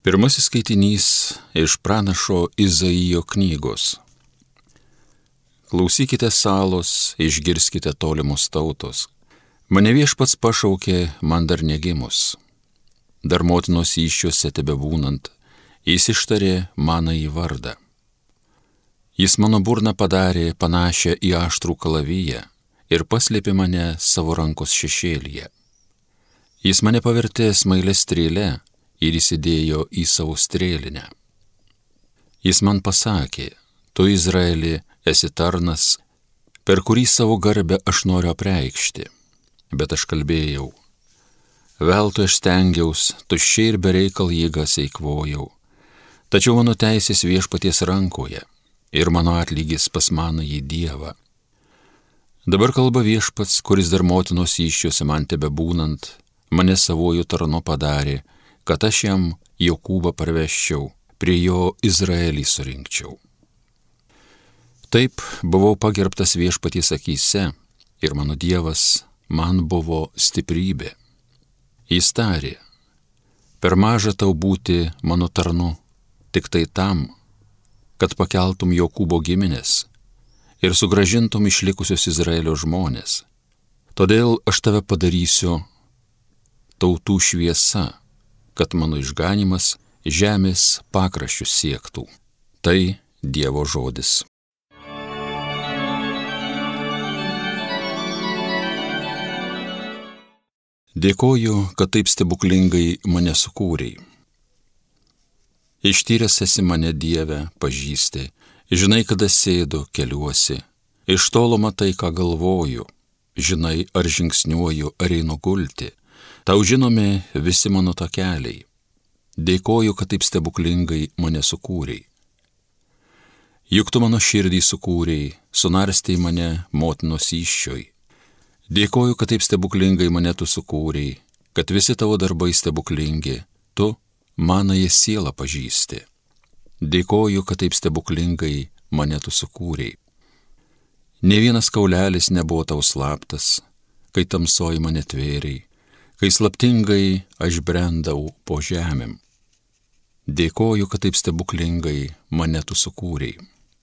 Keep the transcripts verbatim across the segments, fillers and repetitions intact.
Pirmasis skaitinys iš pranašo Izaijo knygos. Klausykite salos, išgirskite tolimos tautos. Mane Viešpats pašaukė, man dar negimus. Dar motinos įsčiose tebebūnant, jis ištarė manąjį vardą. Jis mano burną padarė panašią į aštrų kalaviją ir paslėpė mane savo rankos šešėlyje. Jis mane pavertė smailę strėlę ir įsidėjo į savo strėlinę. Jis man pasakė, tu Izraeli esi tarnas, per kurį savo garbę aš noriu apreikšti. Bet aš kalbėjau, veltui aš stengiaus, tuščiai ir bereikal jėgas eikvojau. Tačiau mano teisės Viešpaties rankoje ir mano atlygis pas manąjį Dievą. Dabar kalba Viešpats, kuris dar motinos įsčiose man tebebūnant, mane savojų tarnu padarė, kad aš jam Jokūbą parveščiau, prie jo Izraelį surinkčiau. Taip buvau pagerbtas Viešpaties akyse ir mano Dievas man buvo stiprybė. Jis tarė, per maža tau būti mano tarnu, tik tai tam, kad pakeltum Jokūbo giminės ir sugražintum išlikusius Izraelio žmonės. Todėl aš tave padarysiu tautų šviesa, kad mano išganimas žemės pakraščius siektų. Tai Dievo žodis. Dėkoju, kad taip stebuklingai mane sukūrei. Ištyręs esi mane, Dieve, pažįsti, žinai, kada sėdu, keliuosi, iš tolo matai, ką galvoju, žinai, ar žingsniuoju, ar einu gulti. Tau žinomi visi mano takeliai. Dėkoju, kad taip stebuklingai mane sukūrei. Juk tu mano širdį sukūrei, sunarstei mane motinos įsčioj. Dėkoju, kad taip stebuklingai mane tu sukūrei, kad visi tavo darbai stebuklingi, tu manąją sielą pažįsti. Dėkoju, kad taip stebuklingai mane tu sukūrei. Ne vienas kaulelis nebuvo tau slaptas, kai tamsoj mane tvėrei, kai slaptingai aš brendau po žemėm. Dėkoju, kad taip stebuklingai mane tu sukūrei.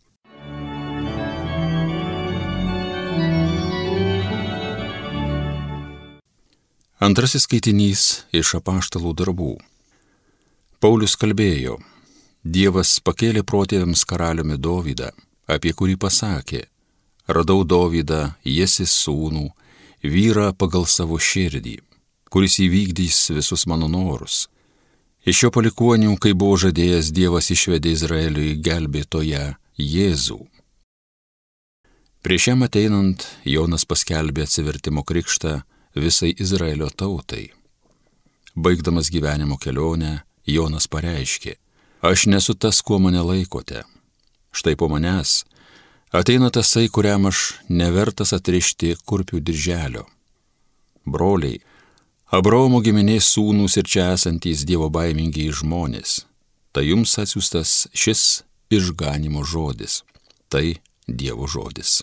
Antrasis skaitinys iš apaštalų darbų. Paulius kalbėjo, Dievas pakėlė protėviams karaliumi Dovydą, apie kurį pasakė, radau Dovydą, Jesės sūnų, vyrą pagal savo širdį, kuris įvykdys visus mano norus. Iš jo palikuonių, kai buvo žadėjęs, Dievas išvedė Izraeliui gelbėtoją Jėzų. Prieš jam ateinant, Jonas paskelbė atsivertimo krikštą visai Izraelio tautai. Baigdamas gyvenimo kelionę, Jonas pareiškė, aš nesu tas, kuo mane laikote. Štai po manęs ateina tasai, kuriam aš nevertas atrišti kurpių dirželio. Broliai, Abraomo giminės sūnūs ir čia esantys Dievo baimingiai žmonės, tai jums atsiųstas šis išganimo žodis, tai Dievo žodis.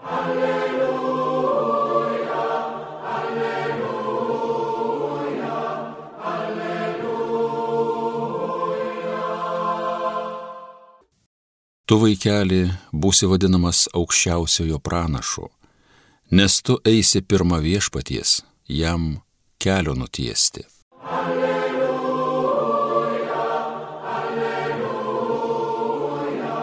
Alleluja, alleluja, alleluja. Tu, vaikeli, būsi vadinamas aukščiausiojo pranašu, nes tu eisi pirma Viešpaties, jam kelio nutiesti. Alleluja, alleluja,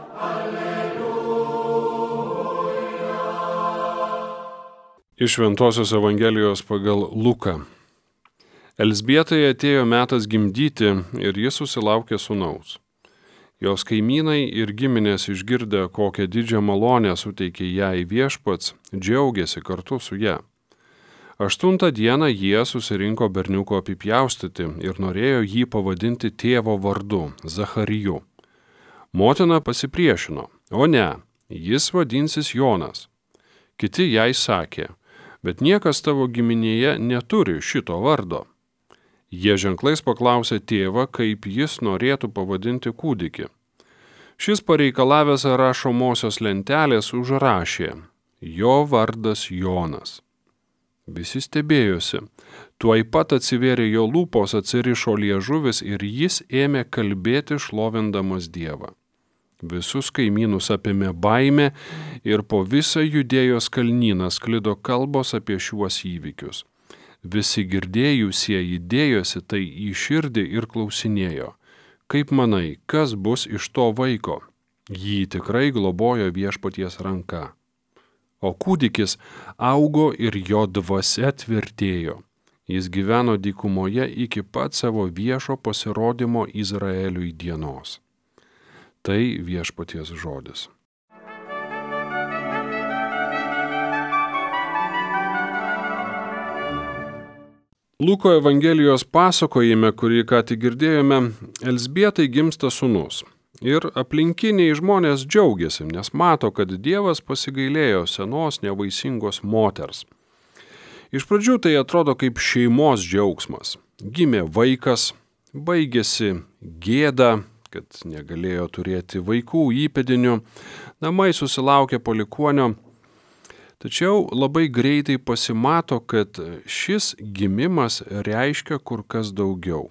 alleluja. Iš Šventosios Evangelijos pagal Luką. Elzbietai atėjo metas gimdyti ir jis susilaukė sūnaus. Jos kaimynai ir giminės išgirdę, kokią didžią malonę suteikė jai Viešpats, džiaugiasi kartu su ja. Aštuntą dieną jie susirinko berniuko apipjaustyti ir norėjo jį pavadinti tėvo vardu, Zachariju. Motina pasipriešino, o ne, jis vadinsis Jonas. Kiti jai sakė, bet niekas tavo giminėje neturi šito vardo. Jie ženklais paklausė tėvą, kaip jis norėtų pavadinti kūdikį. Šis pareikalavęs rašomosios lentelės užrašė, jo vardas Jonas. Visi stebėjosi. Tuoj pat atsivėrė jo lūpos, atsirišo liežuvis ir jis ėmė kalbėti šlovindamas Dievą. Visus kaimynus apėmė baimė ir po visą Judėjos kalnyną sklido kalbos apie šiuos įvykius. Visi girdėjusieji dėjosi tai į širdį ir klausinėjo: kaip manai, kas bus iš to vaiko? Jį tikrai globojo Viešpaties ranka. O kūdikis augo ir jo dvasia tvirtėjo. Jis gyveno dykumoje iki pat savo viešo pasirodymo Izraeliui dienos. Tai Viešpaties žodis. Luko Evangelijos pasakojime, kurį ką tik girdėjome, Elzbietai gimsta sūnus. Ir aplinkiniai žmonės džiaugiasi, nes mato, kad Dievas pasigailėjo senos nevaisingos moters. Iš pradžių tai atrodo kaip šeimos džiaugsmas. Gimė vaikas, baigėsi gėda, kad negalėjo turėti vaikų įpėdinių, namai susilaukė palikuonio. Tačiau labai greitai pasimato, kad šis gimimas reiškia kur kas daugiau.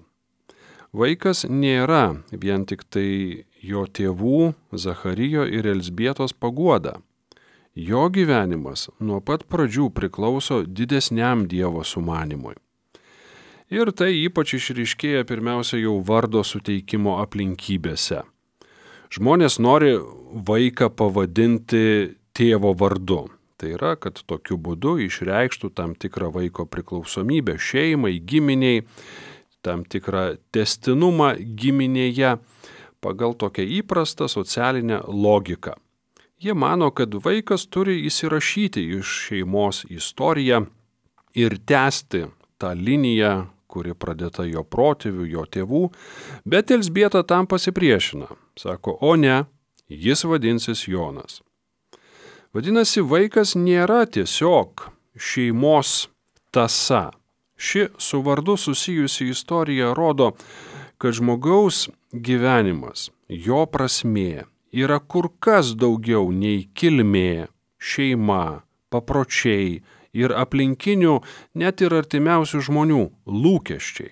Vaikas nėra vien tik tai jo tėvų, Zacharijo ir Elzbietos paguoda. Jo gyvenimas nuo pat pradžių priklauso didesniam Dievo sumanimui. Ir tai ypač išryškėja pirmiausia jau vardo suteikimo aplinkybėse. Žmonės nori vaiką pavadinti tėvo vardu. Tai yra, kad tokiu būdu išreikštų tam tikrą vaiko priklausomybę šeimai, giminiai, tam tikrą testinumą giminėje pagal tokią įprastą socialinę logiką. Jie mano, kad vaikas turi įsirašyti iš šeimos istoriją ir tęsti tą liniją, kuri pradėta jo protėvių, jo tėvų, bet Elzbieta tam pasipriešina. Sako, o ne, jis vadinsis Jonas. Vadinasi, vaikas nėra tiesiog šeimos tąsa. Ši su vardu susijusi istorija rodo, kad žmogaus gyvenimas, jo prasmė yra kur kas daugiau nei kilmė, šeima, papročiai ir aplinkinių, net ir artimiausių žmonių lūkesčiai.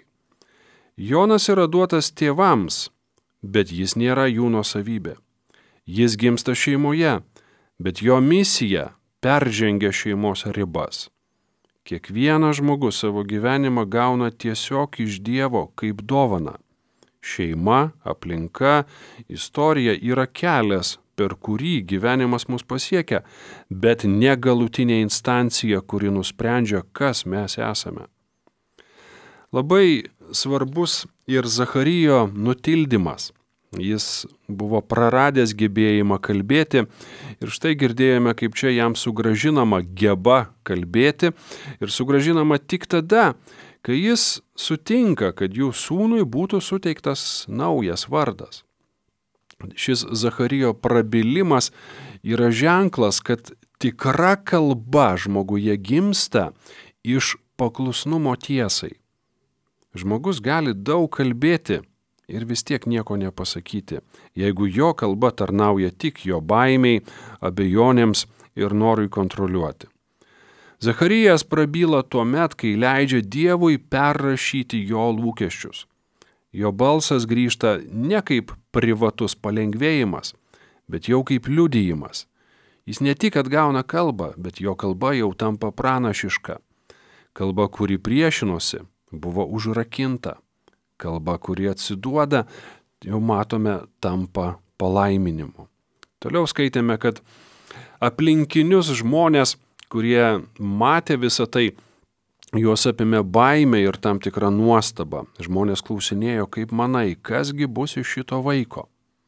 Jonas yra duotas tėvams, bet jis nėra jų nuosavybė. Jis gimsta šeimoje, bet jo misija peržengia šeimos ribas. Kiekvienas žmogus savo gyvenimą gauna tiesiog iš Dievo kaip dovana. Šeima, aplinka, istorija yra kelias, per kurį gyvenimas mus pasiekia, bet ne galutinė instancija, kuri nusprendžia, kas mes esame. Labai svarbus ir Zacharijo nutildymas. Jis buvo praradęs gebėjimą kalbėti ir štai girdėjome, kaip čia jam sugražinama geba kalbėti ir sugražinama tik tada, kai jis sutinka, kad jų sūnui būtų suteiktas naujas vardas. Šis Zacharijo prabilimas yra ženklas, kad tikra kalba žmoguje gimsta iš paklusnumo tiesai. Žmogus gali daug kalbėti ir vis tiek nieko nepasakyti, jeigu jo kalba tarnauja tik jo baimiai, abejonėms ir norui kontroliuoti. Zacharijas prabyla tuo met, kai leidžia Dievui perrašyti jo lūkesčius. Jo balsas grįžta ne kaip privatus palengvėjimas, bet jau kaip liudijimas. Jis ne tik atgauna kalbą, bet jo kalba jau tampa pranašiška. Kalba, kuri priešinosi, buvo užrakinta. Kalba, kuri atsiduoda, jau matome, tampa palaiminimu. Toliau skaitėme, kad aplinkinius žmonės, kurie matė visą tai, juos apėmė baimė ir tam tikra nuostaba. Žmonės klausinėjo, kaip manai, kasgi bus iš šito vaiko.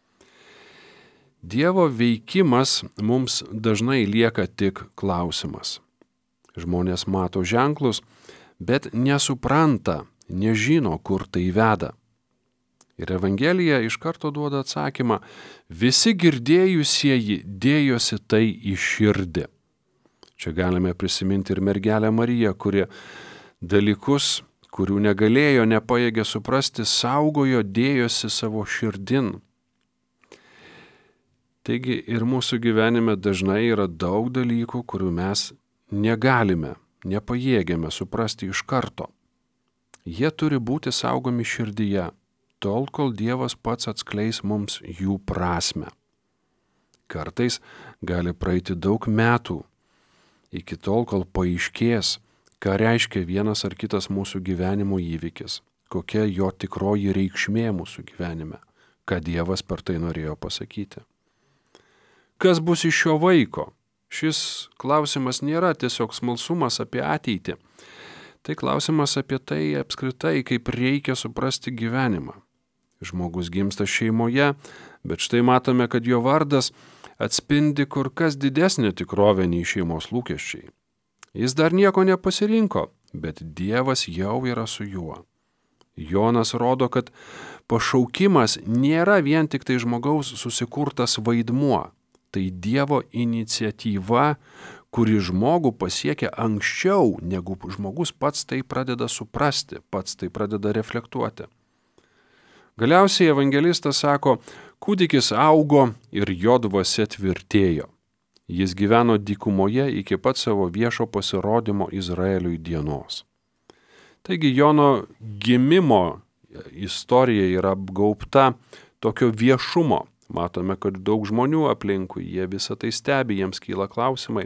Dievo veikimas mums dažnai lieka tik klausimas. Žmonės mato ženklus, bet nesupranta, nežino, kur tai veda. Ir Evangelija iš karto duoda atsakymą, visi girdėjusieji dėjosi tai į širdį. Čia galime prisiminti ir mergelę Mariją, kuri dalykus, kurių negalėjo, nepajėgė suprasti, saugojo, dėjosi savo širdin. Taigi ir mūsų gyvenime dažnai yra daug dalykų, kurių mes negalime, nepajėgiame suprasti iš karto. Jie turi būti saugomi širdyje, tol kol Dievas pats atskleis mums jų prasmę. Kartais gali praeiti daug metų, iki tol kol paaiškės, ką reiškia vienas ar kitas mūsų gyvenimo įvykis, kokia jo tikroji reikšmė mūsų gyvenime, ką Dievas per tai norėjo pasakyti. Kas bus iš šio vaiko? Šis klausimas nėra tiesiog smalsumas apie ateitį. Tai klausimas apie tai apskritai, kaip reikia suprasti gyvenimą. Žmogus gimsta šeimoje, bet štai matome, kad jo vardas atspindi kur kas didesnę tikrovę nei šeimos lūkesčiai. Jis dar nieko nepasirinko, bet Dievas jau yra su juo. Jonas rodo, kad pašaukimas nėra vien tik tai žmogaus susikurtas vaidmuo. Tai Dievo iniciatyva, kuri žmogų pasiekia anksčiau, negu žmogus pats tai pradeda suprasti, pats tai pradeda reflektuoti. Galiausiai evangelistas sako, kūdikis augo ir jo dvasia tvirtėjo. Jis gyveno dykumoje iki pat savo viešo pasirodymo Izraeliui dienos. Taigi Jono gimimo istorija yra apgaubta tokio viešumo. Matome, kad daug žmonių aplinkui, jie visą tai stebi, jiems kyla klausimai.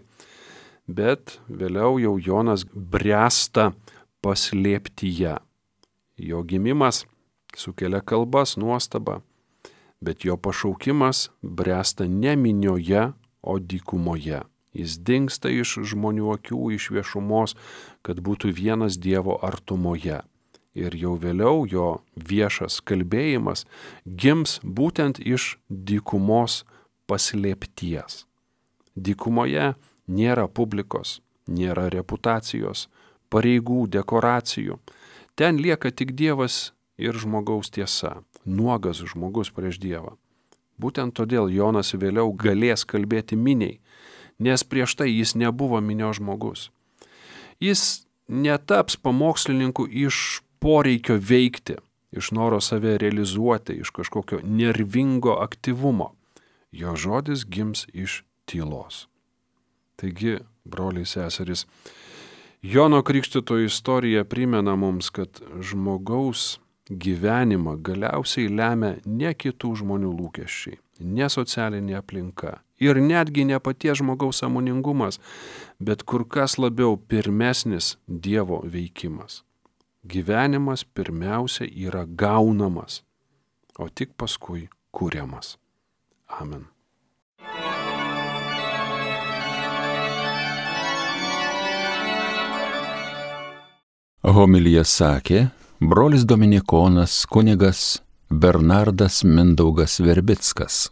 Bet vėliau jau Jonas bręsta paslėptyje. Jo gimimas sukelia kalbas, nuostabą, bet jo pašaukimas bręsta ne minioje, o dykumoje. Jis dingsta iš žmonių akių, iš viešumos, kad būtų vienas Dievo artumoje. Ir jau vėliau jo viešas kalbėjimas gims būtent iš dykumos paslėpties. Dykumoje nėra publikos, nėra reputacijos, pareigų, dekoracijų. Ten lieka tik Dievas ir žmogaus tiesa, nuogas žmogus prieš Dievą. Būtent todėl Jonas vėliau galės kalbėti miniai, nes prieš tai jis nebuvo minios žmogus. Jis netaps pamokslininku iš poreikio veikti, iš noro save realizuoti, iš kažkokio nervingo aktyvumo. Jo žodis gims iš tylos. Taigi, broliai seserys, Jono Krikštytojo istorija primena mums, kad žmogaus gyvenimą galiausiai lemia ne kitų žmonių lūkesčiai, ne socialinė aplinka ir netgi ne paties žmogaus sąmoningumas, bet kur kas labiau pirmesnis Dievo veikimas. Gyvenimas pirmiausia yra gaunamas, o tik paskui kuriamas. Amen. Homiliją sakė brolis dominikonas kunigas Bernardas Mindaugas Verbickas.